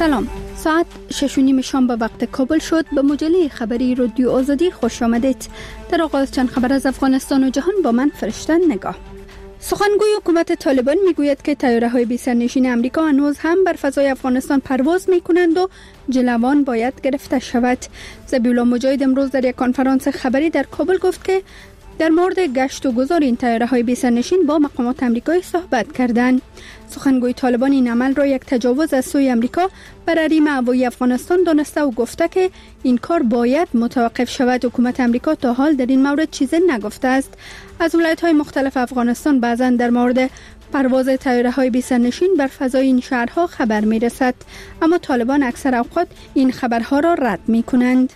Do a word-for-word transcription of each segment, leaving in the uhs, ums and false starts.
سلام، ساعت شش و نیم شام به وقت کابل شد. به مجله خبری رادیو آزادی خوش آمدید. در آغاز چند خبر از افغانستان و جهان با من فرشته نگاه. سخنگوی حکومت طالبان میگوید که طیاره‌های بی سرنشین امریکا هنوز هم بر فضای افغانستان پرواز میکنند و جلوان باید گرفته شود. ذبیحالله مجاهد امروز در یک کنفرانس خبری در کابل گفت که در مورد گشت و گذار این طیاره‌های بی سرنشین با مقامات آمریکایی صحبت کردند. سخنگوی طالبان این عمل را یک تجاوز از سوی آمریکا بر حریم هوایی افغانستان دانسته و گفته که این کار باید متوقف شود. حکومت آمریکا تا حال در این مورد چیزی نگفته است. از ولایت‌های مختلف افغانستان بعضاً در مورد پرواز طیاره‌های بی سرنشین بر فضای این شهرها خبر می‌رسد، اما طالبان اکثر اوقات این خبرها را رد می‌کنند.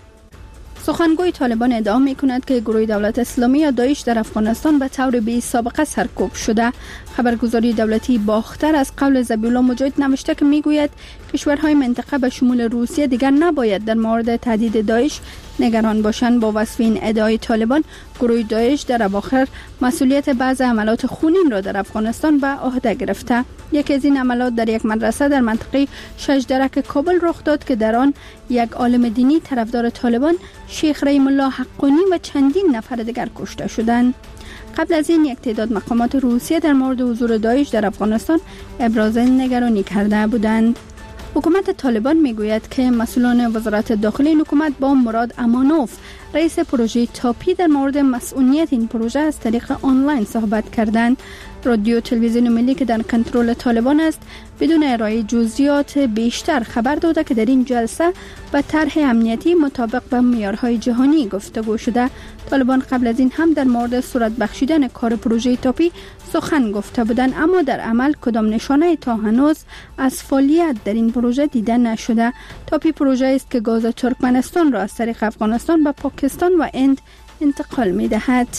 سخنگوی طالبان ادعا می‌کند که گروه دولت اسلامی یا داعش در افغانستان به طور بی سابقه سرکوب شده. خبرگزاری دولتی باختر از قول ذبیحالله مجاهد نوشته که میگوید کشورهای منطقه به شمول روسیه دیگر نباید در مورد تهدید داعش نگران باشند. با وصف این ادعای طالبان، گروه داعش در اواخر مسئولیت بعض عملات خونین را در افغانستان به عهده گرفته. یکی از این عملات در یک مدرسه در منطقه شجدرک کابل رخ داد که در آن یک عالم دینی طرفدار طالبان، شیخ رحیم الله حقانی و چندین نفر دیگر کشته شدند. قبل از این یک تعداد مقامات روسیه در مورد حضور داعش در افغانستان ابراز نگرانی کرده بودند. حکومت طالبان میگوید که مسئولان وزارت داخلی این حکومت با مراد امانوف، رئیس پروژه تاپی، در مورد مسئولیت این پروژه از طریق آنلاین صحبت کردند. رادیو تلویزیون ملی که در کنترل طالبان است بدون ارائه جزئیات بیشتر خبر داده که در این جلسه به طرح امنیتی مطابق با معیارهای جهانی گفتگو شده. طالبان قبل از این هم در مورد صورت بخشیدن کار پروژه تاپی سخن گفته بودند، اما در عمل کدام نشانه تا هنوز از فعالیت در این پروژه دیده نشده. تاپی پروژه است که گاز ترکمنستان را از طریق افغانستان به پاکستان و هند انتقال می‌دهد.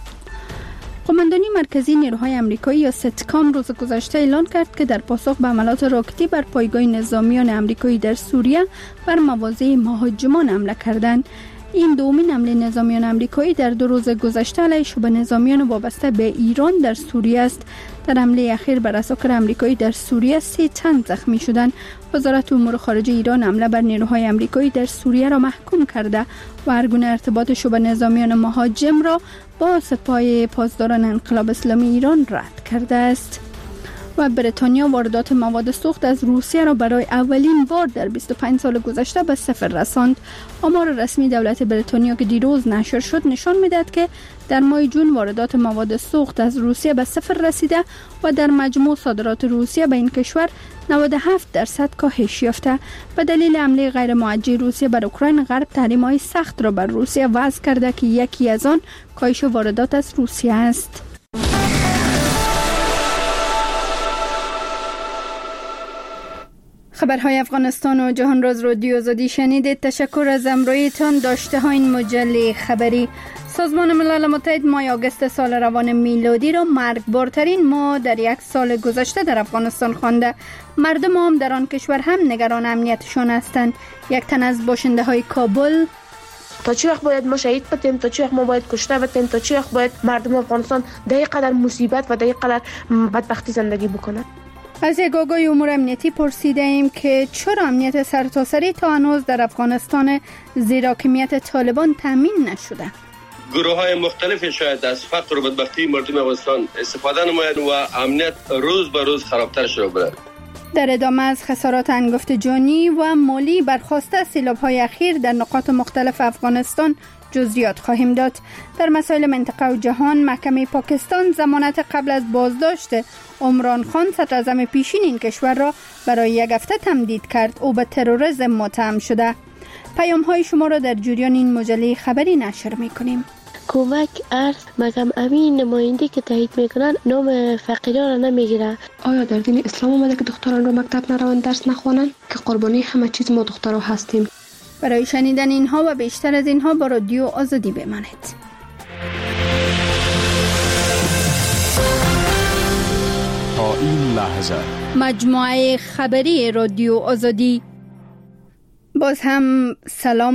قماندانی مرکزی نیروهای آمریکایی یا ستکام روز گذشته اعلام کرد که در پاسخ به حملات راکتی بر پایگاه نظامیان آمریکایی در سوریه بر مواضع مهاجمان حمله کردند. این دومین حمله نظامیان آمریکایی در دو روز گذشته علیه شبه نظامیان وابسته به ایران در سوریه است. در حمله اخیر بر اساکر آمریکایی در سوریه سه تن زخمی شدند. وزارت امور خارجه ایران حمله بر نیروهای آمریکایی در سوریه را محکوم کرده و هر گونه ارتباط شبه نظامیان مهاجم را با سپاه پاسداران انقلاب اسلامی ایران رد کرده است. و بریتانیا واردات مواد سوخت از روسیه را برای اولین بار در بیست و پنج سال گذشته به صفر رساند. آمار رسمی دولت بریتانیا که دیروز نشر شد نشان می‌دهد که در ماه جون واردات مواد سوخت از روسیه به صفر رسیده و در مجموع صادرات روسیه به این کشور نود و هفت درصد کاهش یافته. به دلیل حمله غیر موجه روسیه بر اوکراین، غرب تحریم‌های سخت را بر روسیه وضع کرده که یکی از آن کاهش واردات از روسیه است. خبرهای افغانستان و جهان را از رادیو آزادی شنیدید. تشکر از همراهیتان. داشته ها این مجله خبری. سازمان ملل متحد ماه آگوست سال روان میلادی را مرگبارترین ماه در یک سال گذشته در افغانستان خوانده. مردم هم در آن کشور هم نگران امنیتشان هستند. یک تن از باشنده های کابل: تا چه وقت باید ما شهید بتیم؟ تا چه وقت ما باید کشته بتیم؟ تا چه وقت باید مردم افغانستان در این قدر مصیبت و در این قدر بدبختی زندگی بکنند؟ از یک آگاهی امور امنیتی پرسیده ایم که چرا امنیت سرتاسری تا هنوز در افغانستان زیر حاکمیت طالبان تامین نشده؟ گروه های مختلف شاید از فقر و بدبختی مردم افغانستان استفاده نماید و امنیت روز به روز خرابتر شده برد. در ادامه از خسارات انگفت جانی و مالی برخاسته سیلاب‌های اخیر در نقاط مختلف افغانستان جزئیات خواهیم داد. در مسائل منطقه و جهان، محکمه پاکستان ضمانت قبل از بازداشت عمران خان، صدراعظم پیشین این کشور را برای یک هفته تمدید کرد. او به تروریسم متهم شده. پیام‌های شما را در جریان این مجله خبری نشر می‌کنیم. کمک ارز مگم امین نماینده که تایید میکنن نام فقیران را نمیگیره. آیا در دین اسلام اومده که دختران را مکتب نرون درس نخوانن؟ که قربانی همه چیز ما دخترها هستیم. برای شنیدن اینها و بیشتر از اینها با رادیو آزادی بمانید. تا این لحظه مجموعه خبری رادیو آزادی. باز هم سلام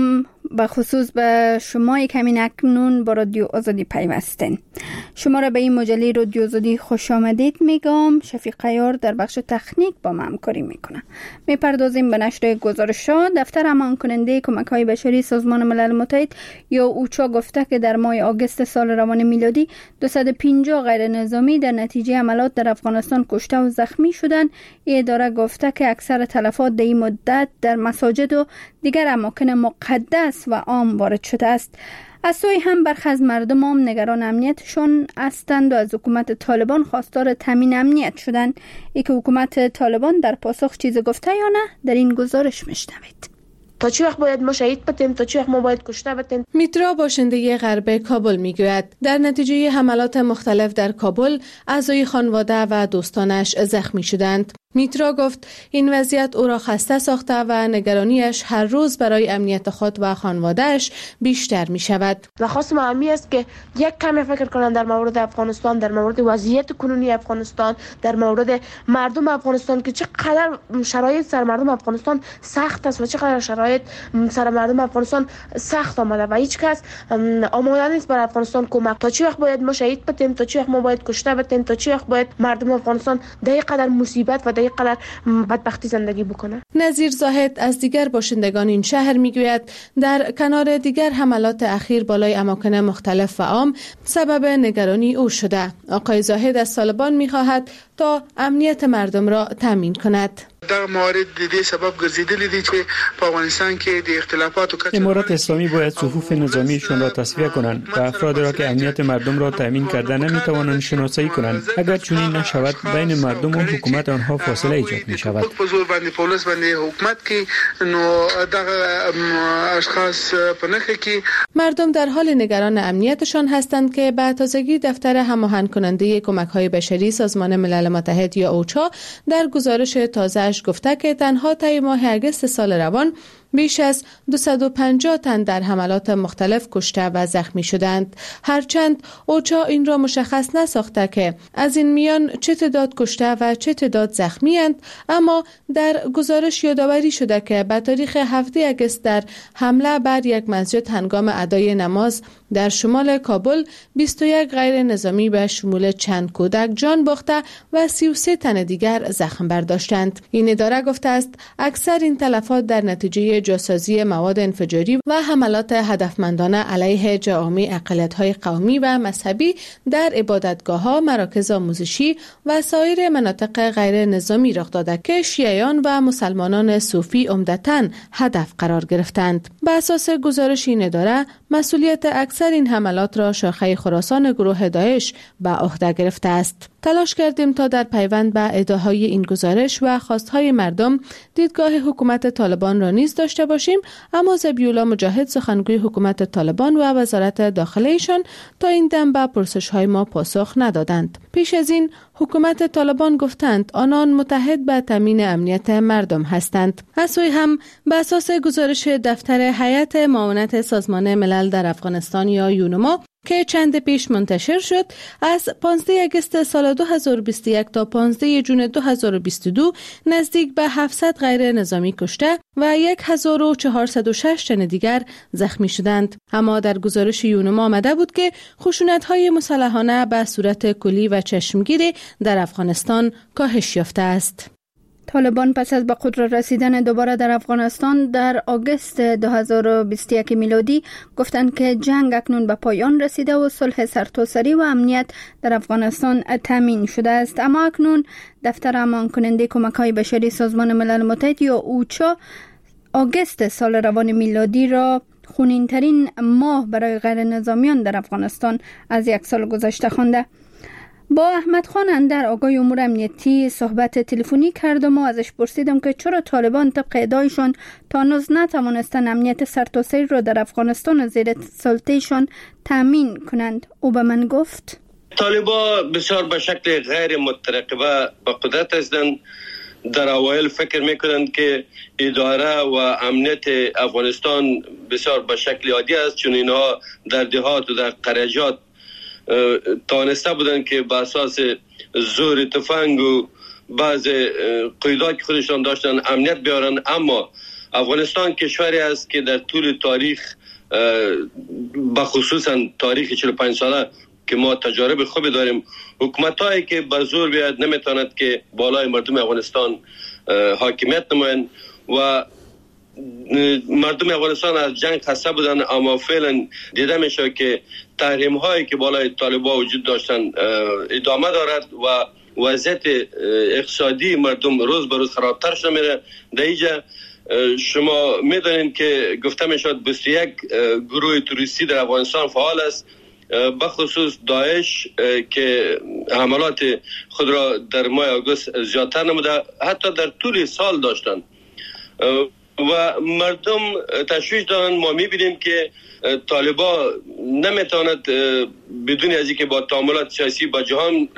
به خصوص به شما کمین اکنون با رادیو آزادی پیوستین. شما را به این مجله رادیو آزادی خوش آمدید میگم. شفیق عیار در بخش تکنیک با ما همکاری میکنه. میپردازیم به نشر گزارش‌ها. دفتر امان کننده کمک‌های بشری سازمان ملل متحد یا اوچا گفته که در ماه آگوست سال روان میلادی دویست و پنجاه غیر نظامی در نتیجه حملات در افغانستان کشته و زخمی شدند. این اداره گفته که اکثر تلفات در این مدت در مساجد و دیگر اماکن مقدس و عام وارد شده است. از سوی هم برخی از مردم هم نگران امنیتشون هستند و از حکومت طالبان خواستار تامین امنیت شدند. ای که حکومت طالبان در پاسخ چیز گفته یا نه در این گزارش میشنوید. تا چه وقت باید ما شهید بتیم، تا چه وقت ما باید کشته بتیم. میترا باشنده غرب کابل میگوید در نتیجه حملات مختلف در کابل اعضای خانواده و دوستانش زخمی شدند. میترا گفت این وضعیت او را خسته ساخته و نگرانیش هر روز برای امنیت خود و خانواده‌اش بیشتر می شود. درخواست ما همی است که یک کمی فکر کنند در مورد افغانستان، در مورد وضعیت کنونی افغانستان، در مورد مردم افغانستان که چقدر شرایط سر مردم افغانستان سخت است و چقدر شرایط سر مردم افغانستان سخت آمده و هیچ کس آماده نیست برای افغانستان کمک. تا چه وقت باید ما شهید بتیم، تا چه وقت ما باید کشته بتیم، تا چه وقت باید مردم افغانستان در اینقدر مصیبت و در قدر بدبختی زندگی بکنه. نظیر زاهد از دیگر باشندگان این شهر میگوید در کنار دیگر حملات اخیر بالای اماکن مختلف و عام سبب نگرانی او شده. آقای زاهد از طالبان میخواهد تا امنیت مردم را تامین کند. در موارد دیگه سبب گرځیدلی دي چې په افغانستان کې د اختلافاتو کچه امارات اسلامی باید صفوف نظامیشون را تصفیه کنند و افراد را که امنیت مردم را تامین کرده نمیتوانند شناسایی کنند. اگر چنین نشود بین مردم و حکومت آنها فاصله ایجاد می شود. حضور باندې پولیس باندې حکومت کې نو دغه اشخاص په نخښه کې مردم در حال نگران امنیتشان هستند که به تازگی دفتر هماهنگ کننده کمک‌های بشری سازمان ملل متحد یا اوچا در گزارش تازه گفته که تنها طی ماه آگوست سال روان بیش از دویست و پنجاه تن در حملات مختلف کشته و زخمی شدند. هرچند اوچا این را مشخص نساخته که از این میان چه تعداد کشته و چه تعداد زخمی اند، اما در گزارش یادآوری شده که به تاریخ هفدهم آگوست در حمله بر یک مسجد هنگام ادای نماز در شمال کابل بیست و یک غیر نظامی به شمول چند کودک جان باخته و سی و سه تن دیگر زخم برداشتند. این اداره گفته است اکثر این تلفات در نتیجه جاسازی مواد انفجاری و حملات هدفمندانه علیه جوامع اقلیت‌های قومی و مذهبی در عبادتگاه‌ها، مراکز آموزشی و سایر مناطق غیر نظامی رخ داده که شیعیان و مسلمانان صوفی عمدتاً هدف قرار گرفتند. به اساس گزارش این اداره مسئولیت اکثر این حملات را شاخه خراسان گروه داعش به عهده گرفته است. تلاش کردیم تا در پیوند به ادعاهای این گزارش و خواستهای مردم دیدگاه حکومت طالبان را نیز داشته باشیم، اما ذبیح‌الله مجاهد سخنگوی حکومت طالبان و وزارت داخله ایشان تا این دم به پرسش‌های ما پاسخ ندادند. پیش از این حکومت طالبان گفتند آنان متحد به تامین امنیت مردم هستند. از سوی هم به اساس گزارش دفتر هیئت معاونت سازمان ملل در افغانستان یا یونما که چند پیش منتشر شد، از پانزدهم آگوست سال دو هزار و بیست و یک تا پانزدهم ژوئن دو هزار و بیست و دو نزدیک به هفتصد غیر نظامی کشته و هزار و چهارصد و شش تن دیگر زخمی شدند. اما در گزارش یونما آمده بود که خشونت‌های مسلحانه به صورت کلی و چشمگیری در افغانستان کاهش یافته است. طالبان پس از به قدرت رسیدن دوباره در افغانستان در آگوست دو هزار و بیست و یک میلادی گفتند که جنگ اکنون به پایان رسیده و صلح سرتاسری و امنیت در افغانستان تامین شده است. اما اکنون دفتر امان کننده کمک‌های بشری سازمان ملل متحد یا اوچا آگوست سال روان میلادی را خونین‌ترین ماه برای غیر نظامیان در افغانستان از یک سال گذشته خوانده. با احمد خان اندر آقای امور امنیتی صحبت تلفنی کردم و ازش پرسیدم که چرا طالبان طبق ادعایشان تا هنوز نتوانستند امنیت سرتاسری را در افغانستان زیر سلطه‌شان تامین کنند. او به من گفت طالبان بسیار به شکل غیر مترقبه به قدرت هستند. در اوایل فکر میکنند که اداره و امنیت افغانستان بسیار به شکل عادی است، چون اینها در دهات و در قریجات توانسته بودند که به اساس زور تفنگ و بعض قیودات که خودشان داشتن امنیت بیارن. اما افغانستان کشوری است که در طول تاریخ بخصوصا تاریخ چهل و پنج ساله که ما تجارب خوبی داریم، حکومتایی که به زور بیاد نمیتواند که بالای مردم افغانستان حاکمیت نمایند و مردم افغانستان از جنگ خسته بودن، اما فعلا دیده میشه که تحریم هایی که بالای طالبان وجود داشتن ادامه دارد و وضعیت اقتصادی مردم روز به روز خرابتر شده میره. در اینجا شما میدونید که گفته میشد بیست و یک گروه توریستی در افغانستان فعال است، بخصوص داعش که حملات خود را در ماه آگوست زیادتر نموده، حتی در طول سال داشتند و مردم تشویش دارن. ما میبینیم که طالبان نمیتواند بدون از اینکه با تعاملات سیاسی با جهان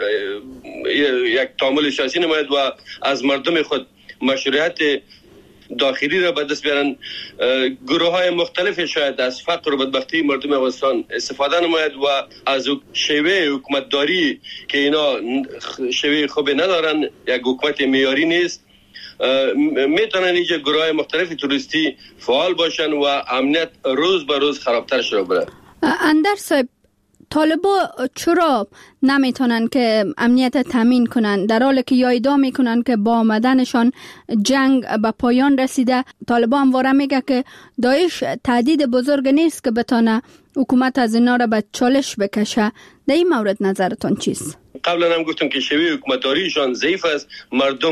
یک تعامل سیاسی نماید و از مردم خود مشروعیت داخلی را به دست بیارن، گروه های مختلف شاید از فقر و بدبختی مردم افغانستان استفاده نماید و از شیوه حکومتداری که اینا شیوه خوبی ندارن، یک حکومت معیاری نیست، میتونن اینجا گروه های مختلف توریستی فعال باشن و امنیت روز به روز خرابتر شده بره. اندر صاحب، طالبا چرا نمیتونن که امنیت تامین کنن در حالی که یا ادعا میکنن که با آمدنشان جنگ به پایان رسیده؟ طالبا همواره میگه که داعش تهدید بزرگ نیست که بتونه حکومت از اینا را به چالش بکشه. در این مورد نظرتون چیست؟ قبلا هم گفتم که شیوه حکومتداریشان ضعیف است، مردم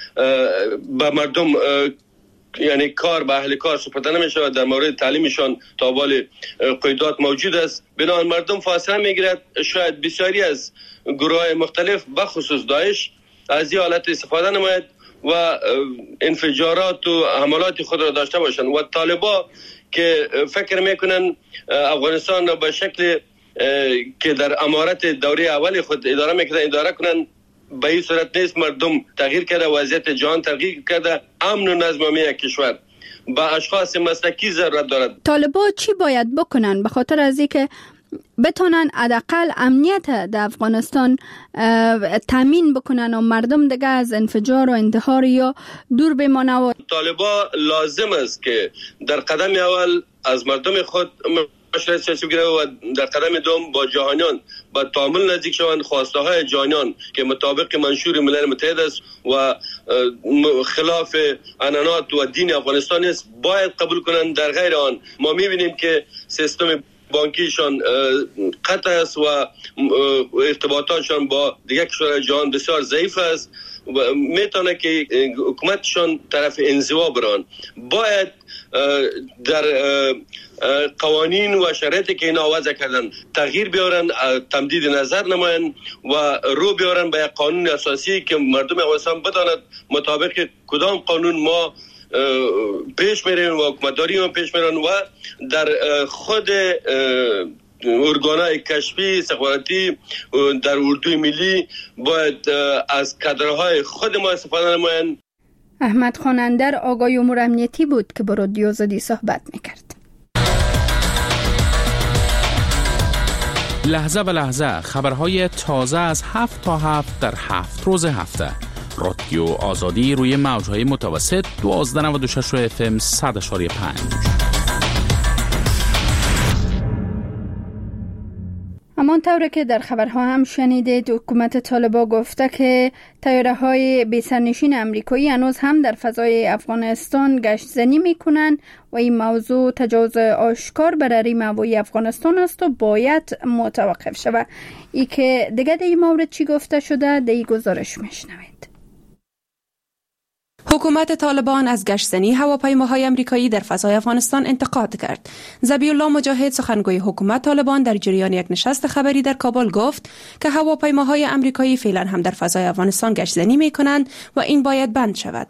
به مردم یعنی کار به اهل کار سپرده نمیشه، در مورد تعلیمشان تابال قیودات موجود است، بنابراین مردم فاصله میگیرد. شاید بسیاری از گروه های مختلف بخصوص داعش از این حالت استفاده نماید و انفجارات و حملات خود را داشته باشند و طالبان که فکر میکنن افغانستان را به شکل که در امارت دوره اول خود اداره میکنن اداره کنن، به این صورت نیست. مردم تغییر کرده، وضعیت جهان تغییر کرده، امن و نظم یک کشور با اشخاص مسلکی ضرورت دارد. طالبان چی باید بکنن به خاطر از اینکه بتونن حداقل امنیت در افغانستان تامین بکنن و مردم دیگه از انفجار و اندهار یا دور بمانه؟ و طالبان لازم است که در قدم اول از مردم خود مشورت سیاسی بگیره و در قدم دوم با جهانیان با تعامل نزدیک شوند. خواسته های جهانیان که مطابق منشور ملل متحد است و خلاف عنعنات و دین افغانستان است باید قبول کنند. در غیر آن ما میبینیم که سیستم بانکیشان قطع است و ارتباطاتشان با دیگر کشورهای جهان بسیار ضعیف است و میتونه که حکومتشان طرف انزوا بران. باید در قوانین و شرایطی که اینا وضع کردن تغییر بیارن، تمدید نظر نماین و رو بیارن به یک قانون اساسی که مردم افغانستان بداند مطابق کدام قانون ما پیش میریم و حکومتداری ما پیش میرن و در خود ارگانهای کشفی استخباراتی در اردوی ملی باید از کادرهای خود ما استفاده نماین. احمد خان اندر آقای امور امنیتی بود که با رادیو آزادی صحبت میکرد. لحظه به لحظه خبرهای تازه از هفت تا هفت در هفت روز هفته. رادیو آزادی روی موجهای متوسط دوازده نود و شش اف ام صد اشاری پنج. همانطور که در خبرها هم شنیدید، حکومت طالبان گفته که طیاره های بی‌سرنشین آمریکایی هنوز هم در فضای افغانستان گشت زنی میکنن و این موضوع تجاوز آشکار بر حریم هوایی افغانستان است و باید متوقف شود. ای که دیگه در این مورد چی گفته شده در این گزارش میشنوید. حکومت طالبان از گشتزنی هواپیماهای آمریکایی در فضای افغانستان انتقاد کرد. ذبیح الله مجاهد سخنگوی حکومت طالبان در جریان یک نشست خبری در کابل گفت که هواپیماهای آمریکایی فعلا هم در فضای افغانستان گشتزنی می‌کنند و این باید بند شود.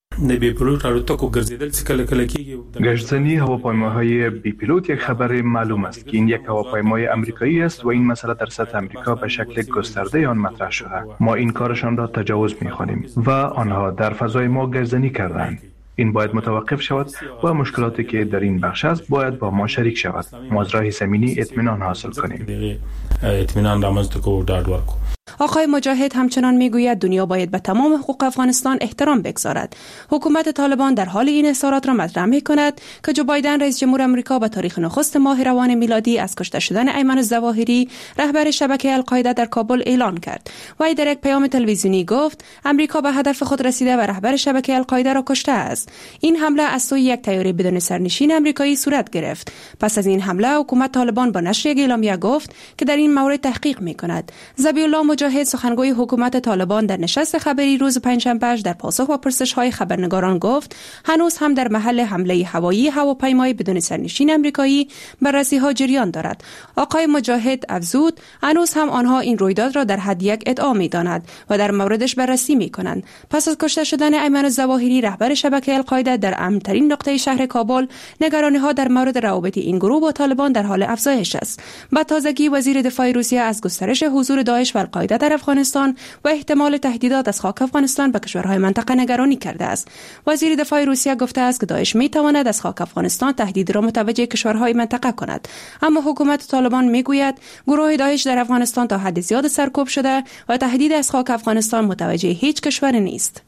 گشتزنی هواپیماهای بی پیلوت یک خبر معلوم است که این یک هواپیمای آمریکایی است و این مسئله در سطح آمریکا به شکل گسترده آن مطرح شده. ما این کارشان را تجاوز می‌خوانیم و آنها در فضای ما گشتزنی کردند. این باید متوقف شود و مشکلاتی که در این بخش است باید با ما شریک شود. ما از راه زمینی اطمینان حاصل کنیم. اطمینان رامنځته کوو ډاډ ورکړو. آقای مجاهد همچنان میگوید دنیا باید به تمام حقوق افغانستان احترام بگذارد. حکومت طالبان در حال این اظهارات را مطرح می‌کند که جو بایدن رئیس جمهور آمریکا به تاریخ نخست ماه روان میلادی از کشته شدن ایمن الظواهری رهبر شبکه القاعده در کابل اعلان کرد. وی در یک پیام تلویزیونی گفت امریکا به هدف خود رسیده و رهبر شبکه القاعده را کشته است. این حمله از سوی یک طیاره بدون سرنشین آمریکایی صورت گرفت. پس از این حمله حکومت طالبان با نشر یک اعلامیه گفت که در این مورد تحقیق می‌کند. ذبیح الله مجاهد سخنگوی حکومت طالبان در نشست خبری روز پنجشنبه در پاسخ به پرسش‌های خبرنگاران گفت هنوز هم در محل حمله هوایی هواپیمای بدون سرنشین آمریکایی بر رسی‌ها جریان دارد. آقای مجاهد افزود هنوز هم آنها این رویداد را در حد یک ادعا می‌دانند و در موردش بررسی می‌کنند. پس از کشته شدن ایمن الظواهری رهبر شبکه القاعده در امن‌ترین نقطه شهر کابل، نگرانی‌ها در مورد روابط این گروه با طالبان در حال افزایش است. با تازگی وزیر دفاع روسیه از گسترش حضور داعش و القاعده در افغانستان و احتمال تهدیدات از خاک افغانستان به کشورهای منطقه نگرانی کرده است. وزیر دفاع روسیه گفته است که داعش می‌تواند از خاک افغانستان تهدید را متوجه کشورهای منطقه کند، اما حکومت طالبان می‌گوید گروه داعش در افغانستان تا حد زیاد سرکوب شده و تهدید از خاک افغانستان متوجه هیچ کشور نیست.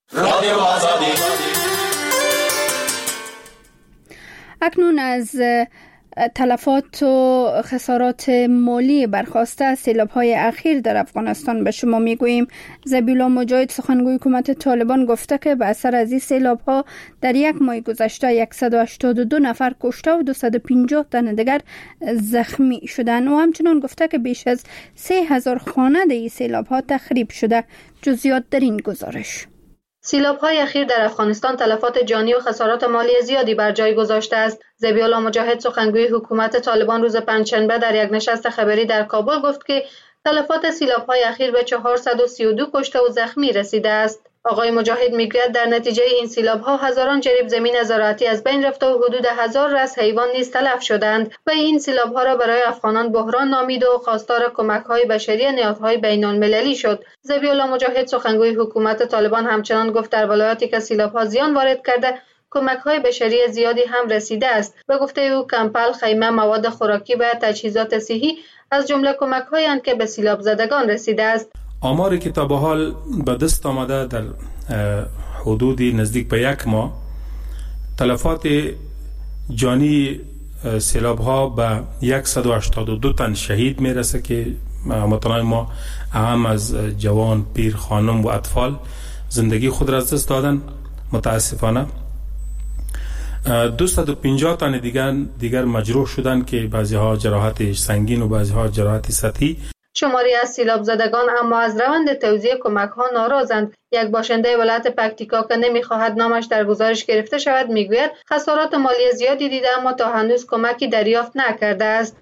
اکنون از تلفات و خسارات مالی برخواسته از سیلاب‌های اخیر در افغانستان به شما میگوییم. ذبیح الله مجاهد سخنگوی حکومت طالبان گفته که به اثر از این سیلاب‌ها در یک ماه گذشته صد و هشتاد و دو نفر کشته و دویست و پنجاه تن دیگر زخمی شدند و همچنان گفته که بیش از سه هزار خانه در این سیلاب‌ها تخریب شده. جزئیات در این گزارش. سیلاب‌های اخیر در افغانستان تلفات جانی و خسارات مالی زیادی بر جای گذاشته است. ذبیح الله مجاهد سخنگوی حکومت طالبان روز پنجشنبه در یک نشست خبری در کابل گفت که تلفات سیلاب‌های اخیر به چهارصد و سی و دو کشته و زخمی رسیده است. آقای مجاهد میگوید در نتیجه این سیلاب‌ها هزاران جریب زمین زراعتی از بین رفته و حدود هزار رأس حیوان نیز تلف شدند و این سیلاب‌ها را برای افغانان بحران نامید و خواستار کمک‌های بشری نهادهای بین‌المللی شد. ذبیح الله مجاهد سخنگوی حکومت طالبان همچنان گفت در ولایاتی که سیلاب‌ها زیان وارد کرده کمک‌های بشری زیادی هم رسیده است. به گفته او کمپل، خیمه، مواد خوراکی و تجهیزات صحی از جمله کمک‌هایی اند که به سیلاب زدگان رسیده است. آماری که تا به حال به دست آمده در حدودی نزدیک به یک ماه تلفات جانی سیلاب ها به صد و هشتاد و دو تن شهید میرسه که هموطنان ما اهم از جوان، پیر، خانم و اطفال زندگی خود را از دست دادن متاسفانه. دویست و پنجاه تن دیگر دیگر مجروح شدن که بعضی ها جراحت سنگین و بعضی ها جراحت سطحی. شماری از سیلاب زدگان اما از روند توزیع کمک ها ناراضند. یک باشنده ولایت پکتیکا که نمیخواهد نامش در گزارش گرفته شود میگوید خسارات مالی زیادی دیده اما تا هنوز کمکی دریافت نکرده است.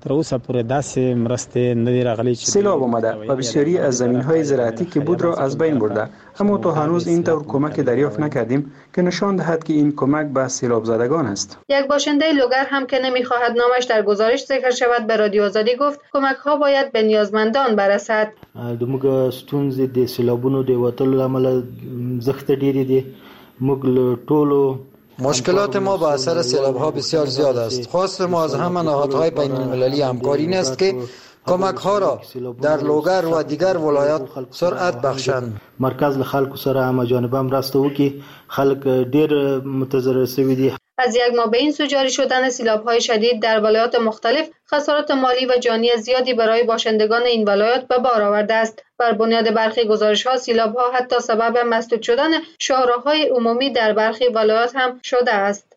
سیلاب آمده و بسیاری از زمین‌های زراعتی که بود را از بین برده، اما تا هنوز این طور کمک دریافت نکردیم که نشان دهد که این کمک به سیلاب زدگان است. یک باشنده لوگر هم که نمیخواهد نامش در گزارش ذکر شود به رادیو آزادی گفت کمک ها باید به نیازمندان برسد. دموږ ستونزې د سیلابونو د وتلو لامل زخت ډېرې دي. موږ له ټولو مشکلات ما به اثر سیلاب ها بسیار زیاد است. خواست ما از همه نهادهای بین المللی همکاری این است که کمک ها را در لوگر و دیگر ولایات سرعت بخشند. مرکز له خلکو سره هم جانب هم راسته وکي خلک ډېر متضرر شوي دي. از یک ماه به این سو جاری شدن سیلاب‌های شدید در ولایات مختلف خسارات مالی و جانی زیادی برای باشندگان این ولایات به بار آورده است. بر بنیاد برخی گزارش‌ها سیلاب‌ها حتی سبب مسدود شدن شاهراه‌های عمومی در برخی ولایات هم شده است.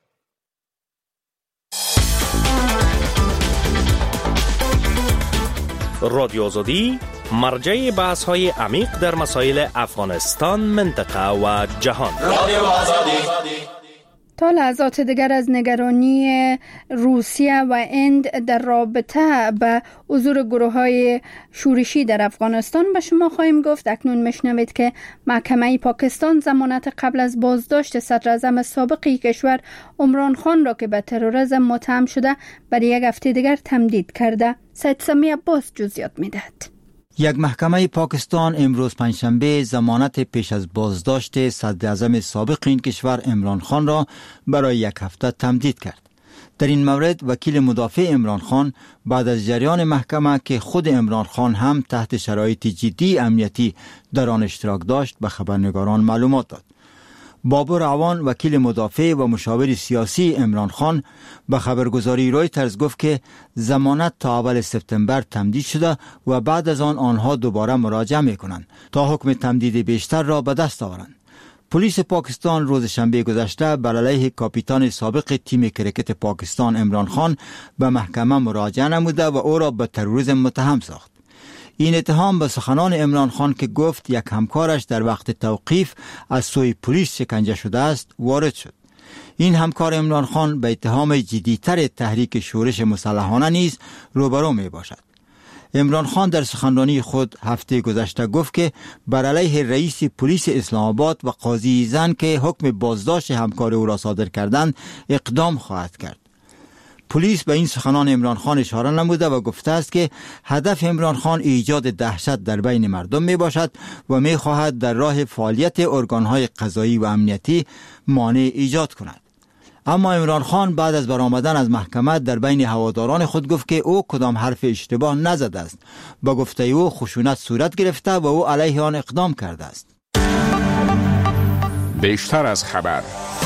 رادیو آزادی مرجع بحث‌های عمیق در مسائل افغانستان، منطقه و جهان. رادیو آزادی. تا لحظات دیگر از نگرانی روسیه و هند در رابطه به حضور گروه‌های شورشی در افغانستان به شما خواهیم گفت. اکنون میشنوید که محکمه پاکستان ضمانت قبل از بازداشت صدر اعظم سابق کشور عمران خان را که به تروریسم متهم شده برای یک هفته دیگر تمدید کرده. سید سمی عباس جزئیات میدهد. یک محکمه پاکستان امروز پنجشنبه ضمانت پیش از بازداشت صدر اعظم سابق این کشور عمران خان را برای یک هفته تمدید کرد. در این مورد وکیل مدافع عمران خان بعد از جریان محکمه که خود عمران خان هم تحت شرایط جدی امنیتی در آن اشتراک داشت به خبرنگاران معلومات داد. بابر عوان وکیل مدافع و مشاور سیاسی عمران خان به خبرگزاری رویترز گفت که ضمانت تا اول سپتامبر تمدید شده و بعد از آن آنها دوباره مراجعه میکنند تا حکم تمدید بیشتر را به دست آورند. پلیس پاکستان روز شنبه گذشته بر علیه کاپیتان سابق تیم کرکت پاکستان عمران خان به محکمه مراجعه نموده و او را به تروریسم متهم ساخت. این اتهام به سخنان عمران خان که گفت یک همکارش در وقت توقیف از سوی پلیس شکنجه شده است وارد شد. این همکار عمران خان به اتهام جدی‌تر تحریک شورش مسلحانه نیز روبرو می باشد. عمران خان در سخنرانی خود هفته گذشته گفت که بر علیه رئیس پلیس اسلام آباد و قاضی زن که حکم بازداشت همکار او را صادر کردند اقدام خواهد کرد. پلیس به این سخنان عمران خان اشاره نموده و گفته است که هدف عمران خان ایجاد دهشت در بین مردم می باشد و می خواهد در راه فعالیت ارگانهای قضایی و امنیتی مانع ایجاد کند. اما عمران خان بعد از برآمدن از محکمه در بین هواداران خود گفت که او کدام حرف اشتباه نزده است. با گفته او خشونت صورت گرفته و او علیه آن اقدام کرده است. بیشتر از خبر.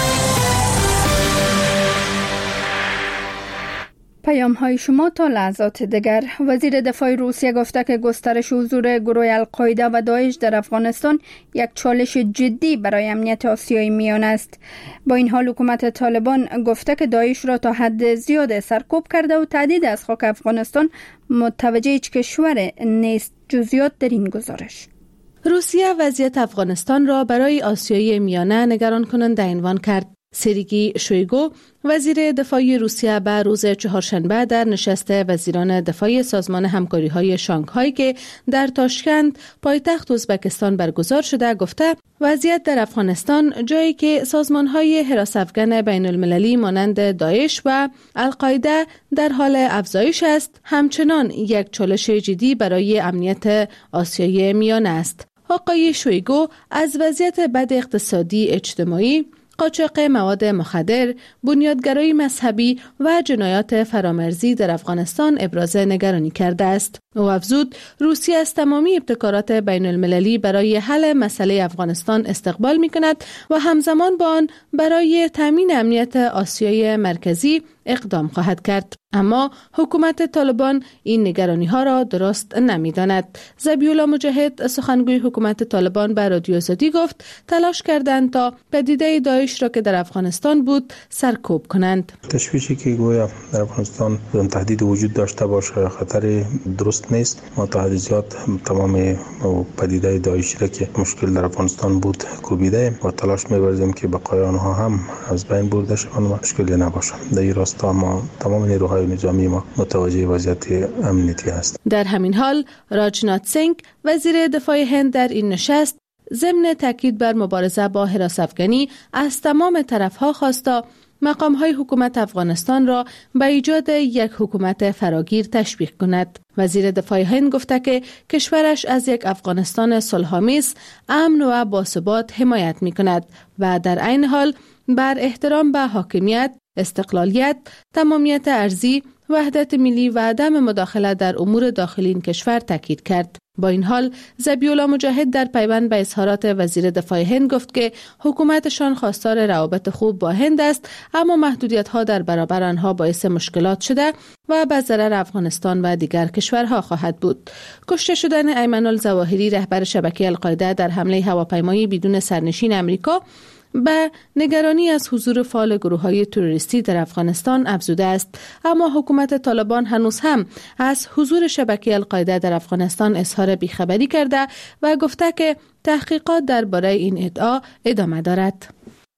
پیام های شما تا لحظات دیگر. وزیر دفاع روسیه گفته که گسترش حضور گروه القاعده و داعش در افغانستان یک چالش جدی برای امنیت آسیای میانه است. با این حال حکومت طالبان گفته که داعش را تا حد زیاد سرکوب کرده و تهدید از خاک افغانستان متوجه هیچ کشور نیست. جزئیات در این گزارش. روسیه وضعیت افغانستان را برای آسیای میانه نگران کننده عنوان کرد. سرگئی شویگو وزیر دفاع روسیه به روز چهارشنبه در نشست وزیران دفاع سازمان همکاری‌های شانگهای که در تاشکند پایتخت ازبکستان برگزار شده گفته وضعیت در افغانستان جایی که سازمان‌های حراس افغان بین المللی مانند داعش و القاعده در حال افزایش است همچنان یک چالش جدی برای امنیت آسیای میانه است. آقای شویگو از وضعیت بد اقتصادی اجتماعی، قاچاق مواد مخدر، بنیادگرایی مذهبی و جنایات فرامرزی در افغانستان ابراز نگرانی کرده است. او افزود روسیه از تمامی ابتکارات بین المللی برای حل مسئله افغانستان استقبال می کند و همزمان با آن برای تامین امنیت آسیای مرکزی اقدام خواهد کرد. اما حکومت طالبان این نگرانی ها را درست نمی داند. ذبیح‌الله مجاهد سخنگوی حکومت طالبان به رادیو آزادی گفت تلاش کردند تا پدیده داعش را که در افغانستان بود سرکوب کنند. تشویشی که گویا در افغانستان تهدید وجود داشته باشه خطر درست نیست. ما تا حد زیاد تمام پدیده داعش را که مشکل در افغانستان بود کوبیده و تلاش می‌ورزیم که بقای آنها هم از بین برده شوند و مشکلی نباشه. در این راستا ما تمام نیروهای نظامی ما متوجه وضعیت امنیتی است. در همین حال راجنات سینگ وزیر دفاع هند در این نشست ضمن تاکید بر مبارزه با حراس افغانی از تمام طرف‌ها خواستا مقام‌های حکومت افغانستان را به ایجاد یک حکومت فراگیر تشویق کند. وزیر دفاع هند گفته که کشورش از یک افغانستان صلح‌آمیز، امن و باثبات حمایت می‌کند و در عین حال بر احترام به حاکمیت، استقلالیت، تمامیت ارضی، وحدت ملی و عدم مداخله در امور داخلی این کشور تاکید کرد. با این حال ذبیح‌الله مجاهد در پیوند به اظهارات وزیر دفاع هند گفت که حکومتشان خواستار روابط خوب با هند است، اما محدودیت‌ها در برابر آنها باعث مشکلات شده و به ضرر افغانستان و دیگر کشورها خواهد بود. کشته شدن ایمن الظواهری رهبر شبکه القاعده در حمله هواپیمایی بدون سرنشین آمریکا به نگرانی از حضور فعال گروه‌های تروریستی در افغانستان افزوده است، اما حکومت طالبان هنوز هم از حضور شبکه القاعده در افغانستان اظهار بیخبری کرده و گفته که تحقیقات درباره این ادعا ادامه دارد.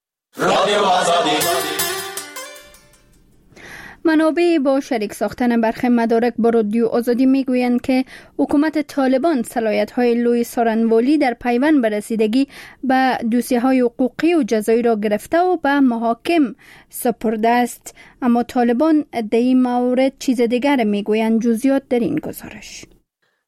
رادیو آزادی. منابع با شریک ساختن برخی مدارک با رادیو آزادی میگویند که حکومت طالبان صلاحیت‌های لوی سارنوالی در پیوند به رسیدگی به دوسیه‌های حقوقی و جزایی را گرفته و به محاکم سپرده است، اما طالبان در این مورد چیز دیگر میگویند. جزئیات در این گزارش.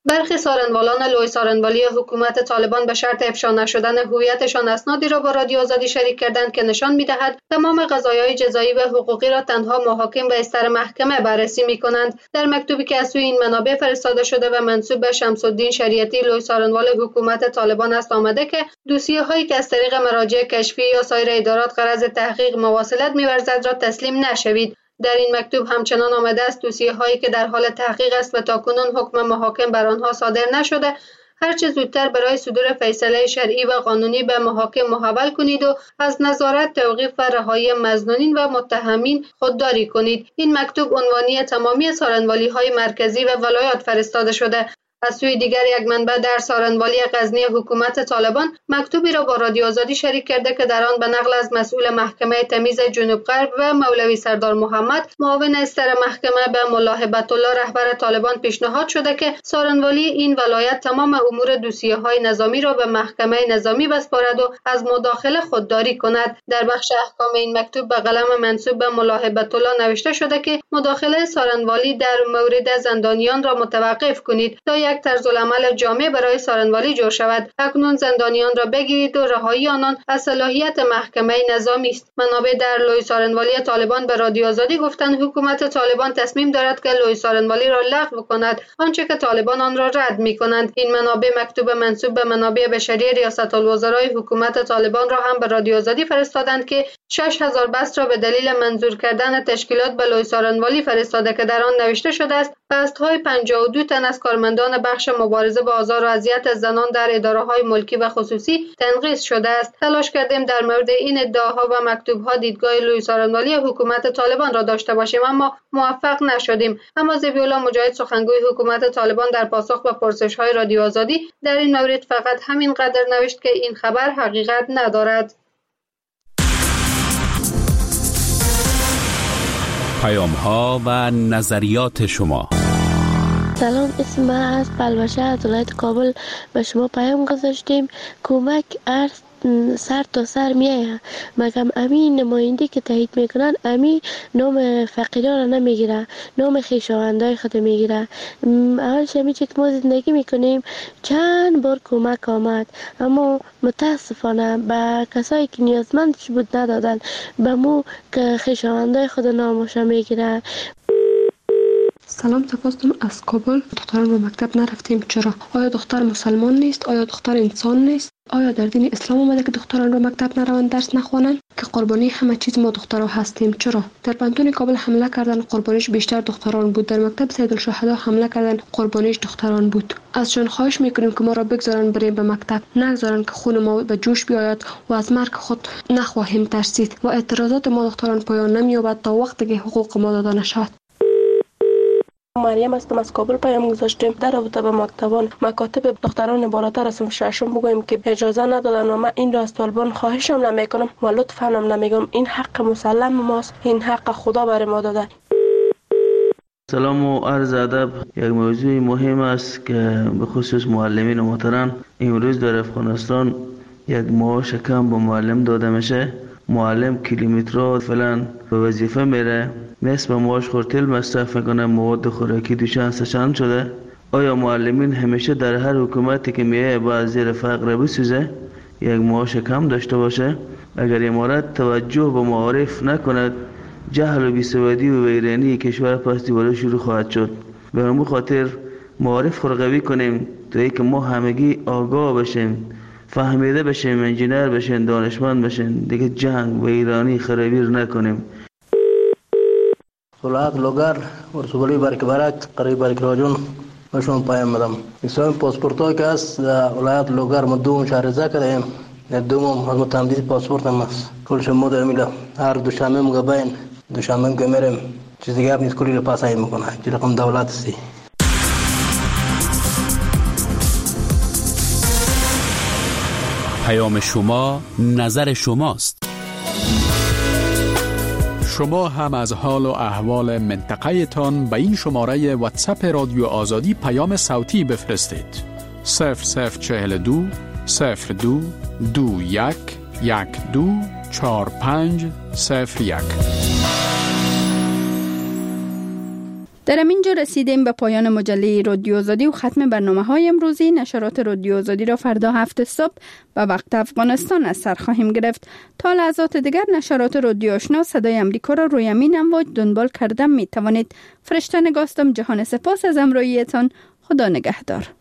برخی سارنوالان لوی سارنوالی حکومت طالبان به شرط افشا نشدن هویتشان اسنادی را با رادیو آزادی شریک کردند که نشان می‌دهد تمام قضایای جزایی و حقوقی را تنها محاکم و استر محکمه بررسی می‌کنند. در مکتوبی که از سوی این منابع فرستاده شده و منسوب به شمس‌الدین شریعتی لوی سارنوال حکومت طالبان است آمده که دوسیه‌هایی که از طریق مراجع کشفی یا سایر ادارات غرض تحقیق مواصلت می‌ورزد را تسلیم نشوید. در این مکتوب همچنان آمده است دوسیه‌هایی که در حال تحقیق است و تاکنون حکم محاکم بر آنها صادر نشده هرچه زودتر برای صدور فیصله شرعی و قانونی به محاکم محول کنید و از نظارت توقیف و رهایی مظنونین و متهمین خودداری کنید. این مکتوب عنوانی تمامی سارنوالی‌های مرکزی و ولایات فرستاده شده. از سوی دیگر یک منبع در سارنوالی غزنی حکومت طالبان مکتوبی را با رادیو آزادی شریک کرده که در آن به نقل از مسئول محکمه تمیز جنوب غرب و مولوی سردار محمد معاون استر محکمه به ملا هبت الله رهبر طالبان پیشنهاد شده که سارنوالی این ولایت تمام امور دوسیه‌های نظامی را به محکمه نظامی بسپارد و از مداخله خودداری کند. در بخش احکام این مکتوب به قلم منسوب به ملا هبت الله نوشته شده که مداخله سارنوالی در مورد زندانیان را متوقف کنید تا یک طرز العمل جامع برای سارنوالی جور شود. اکنون زندانیان را بگیرید و رهایی آنان از صلاحیت محکمه نظامی است. منابع در لوی سارنوالی طالبان به رادیو آزادی گفتند حکومت طالبان تصمیم دارد که لوی سارنوالی را لغو کند آنچه که طالبان آن را رد می‌کنند. این منابع مکتوب منسوب به منابع بشری ریاست الوزرای حکومت طالبان را هم به رادیو آزادی فرستادند که شش هزار بست را به دلیل منظور کردن تشکیلات به لوی سارنوالی فرستاده که در آن نوشته شده است بست‌های پنجاه و دو تن از کارمندان بخش مبارزه با آزار و اذیت زنان در اداره‌های ملکی و خصوصی تنقیض شده است. تلاش کردیم در مورد این ادعاها و مکتوب‌ها دیدگاه لوی سارنوالی حکومت طالبان را داشته باشیم اما موفق نشدیم. اما ذبیح‌الله مجاهد سخنگوی حکومت طالبان در پاسخ به پرسش‌های رادیو آزادی در این مورد فقط همین قدر نوشت که این خبر حقیقت ندارد. پیام‌ها و نظریات شما. سلام، اسم من از بلوشه از ولایت کابل. به شما پیام گذاشتیم کمک ارز سر تا سر میایه مگم امین نماینده که تایید میکنن امین نام فقیران را نمیگیره نام خویشاوندای خود میگیره. اولش همی چه که ما زندگی میکنیم چند بار کمک آمد اما متاسفانه به کسایی که نیازمندش بود ندادن به مو که خویشاوندای خود نامش میگیره. سلام، سپاس از کابل. دختران به مکتب نرفتیم چرا؟ آیا دختر مسلمان نیست؟ آیا دختر انسان نیست؟ آیا در دین اسلام اومده که دختران رو مکتب نروند درس نخوانند؟ که قربانی همه چیز ما دخترها هستیم چرا؟ در پانتون کابل حمله کردن قربانیش بیشتر دختران بود. در مکتب سیدالشهدا حمله کردن قربانیش دختران بود. ازشان خواهش میکنیم که ما را بگذارن بریم به مکتب، نگذارن که خون ما به جوش بیاید و از مرگ خود نخواهیم ترسید و اعتراضات ما دختران پایان نمییابد تا وقتی که حقوق ما داده نشود. مریم هستم، از کابل پیام گذاشتیم در رابطه با مکتبان مکاتب دختران بالاتر از ششم بگویم که اجازه ندادن و من این را از طالبان خواهشم نمیکنم و لطفا هم نمیگم. این حق مسلم ماست، این حق خدا بر ما داده. سلام و عرض ادب. یک موضوع مهم است که به خصوص معلمین محترم امروز در افغانستان یک معاش کم به معلم داده میشه. معلم کیلومترها فعلا به وظیفه میره، نصف معاش خورتل مصرف میکنه، مواد خوراکی دوشن سچند شده. آیا معلمین همیشه در هر حکومتی که میایه باید زیر فقر بسوزه یک معاش کم داشته باشه؟ اگر امارت توجه به معارف نکند جهل و بیسوادی و ویرانی کشور پس دیواره شروع خواهد شد. به همون خاطر معارف خود قوی کنیم تا اینکه ما همگی آگاه بشیم، فهمیده بشیم، انجینر بشیم، دانشمند بشیم، دیگه جنگ و ایرانی خرابیر نکنیم. ولایت لوگر ورسولی برک برک قریب برک راجون بهشون پیام میدم. این پاسپورت ها که است ولایت لوگر ما دوم شهرزه کردیم، دوم از تمدید پاسپورت هم است. کلش ما در میله هر دوشنبه مگبین دوشنبه که میریم چیز دیگه نیست، کلی رو پاسایی میکنه چی رقم دولت سی. پیام شما نظر شماست. شما هم از حال و احوال منطقه تان به این شماره واتساپ رادیو آزادی پیام صوتی بفرستید. صفر صفر چهل دو صفر دو دو یک یک دو چهار پنج صفر یک. در اینجا رسیدیم به پایان مجله رادیو آزادی و ختم برنامه های امروزی. نشرات رادیو آزادی را فردا هفت صبح به وقت افغانستان از سر خواهیم گرفت. تا لحظات دیگر نشرات رادیو آشنا صدای امریکا را روی همین امواج دنبال کردن می توانید. فرشته نگاستم. جهان سپاس از همراهیتان. خدا نگهدار.